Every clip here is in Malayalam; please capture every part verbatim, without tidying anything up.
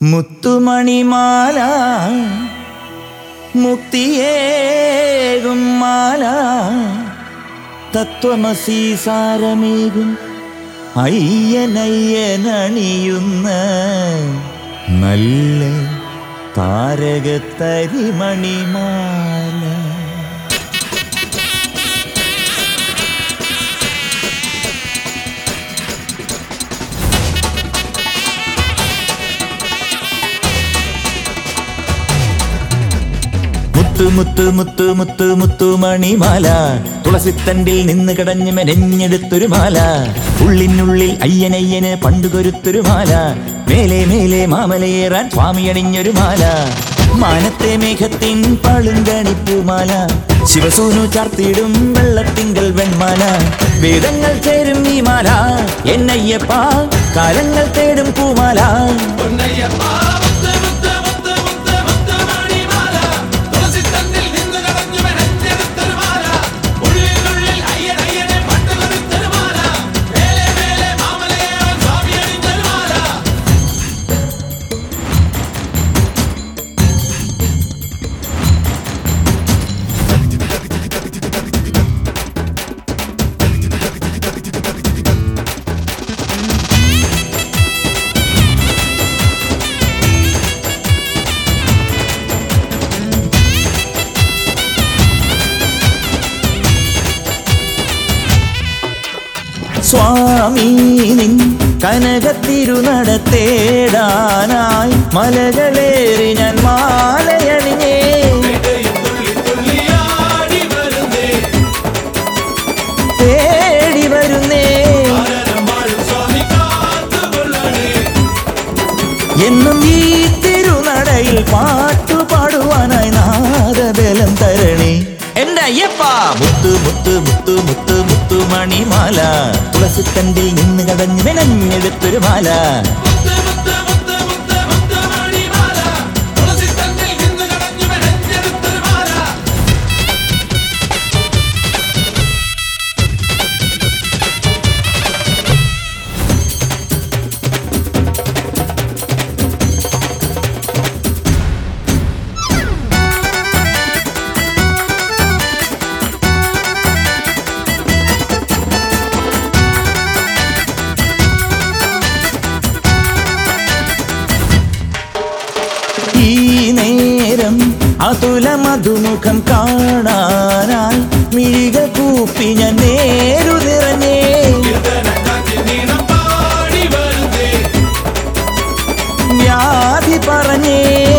മുത്തുമണിമാല മുക്തിയേകും മാല തത്വമസി സാരമേകും അയ്യനയ്യനണിയുന്ന നല്ല താരകത്തരിമണിമാല. മുത്തു മുത്തു മുത്തു മുത്തു മുത്തുമണിമാല തുളസിത്തണ്ടിൽ നിന്ന് കടഞ്ഞു മെനഞ്ഞെടുത്തൊരു മാല. ഉള്ളിനുള്ളിൽ അയ്യനയ്യന് പണ്ടു കൊരുത്തൊരു മാല. മേലെ മേലെ മാമലയേറാൻ സ്വാമി അണിഞ്ഞൊരു മാല. മാനത്തെ മേഘത്തിൻ പളുങ്കണിപ്പൂമാല. ശിവസൂനു ചാർത്തിയിടും വെള്ളത്തിങ്കൽ വെൺമാല. വേദങ്ങൾ ചേരും ഈ മാല എന്നയ്യപ്പ കാലങ്ങൾ തേടും പൂമാല. സ്വാമി നിൻ കനകത്തിരുനടത്തേടാനായി മലകളേറി ഞാൻ മാലയണിഞ്ഞേ. തേടി വരുന്നേ എന്നും ഈ തിരുനടയിൽ പാട്ടുപാടുവാനായി നാദബലം തരണേ എന്റെ അയ്യപ്പ. മുത്തു മുത്തു മുത്തു മുത്തു മുത്തുമണിമാല തുളസിത്തണ്ടിൽ നിന്ന് കടഞ്ഞു മെനഞ്ഞെടുത്തൊരു മാല. ഈ നേരം അതുല മധുമുഖം കാണാനായി മിഴികൾ കൂപ്പി ഞാൻ നേരു നിറഞ്ഞേ. വ്യാധി പറഞ്ഞേ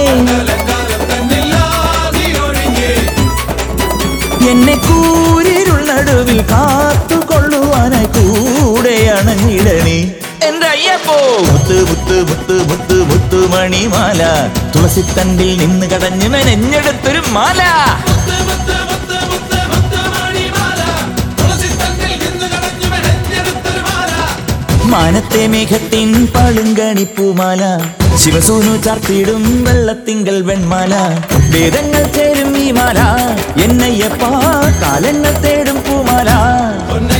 എന്നെ കൂരിരുൾ നടുവിൽ കാത്തുകൊള്ളുവാനായി കൂടെ അണഞ്ഞിടണേ എന്റെ അയ്യപ്പോ. മുത്ത് മുത്ത് മുത്ത് മുത്ത് മുത്തുമണിമാല തുളസിത്തണ്ടിൽ നിന്ന് കടഞ്ഞു മെനഞ്ഞെടുത്തൊരു മാല. മാനത്തെ മേഘത്തിൻ പളുങ്കണിപ്പൂമാല. ശിവസൂനു ചാർത്തിയിടും വെള്ളത്തിങ്കൽ വെൺമാല. വേദങ്ങൾ ചേരും ഈ മാല എന്നയ്യപ്പ കാലങ്ങൾ തേടും പൂമാല.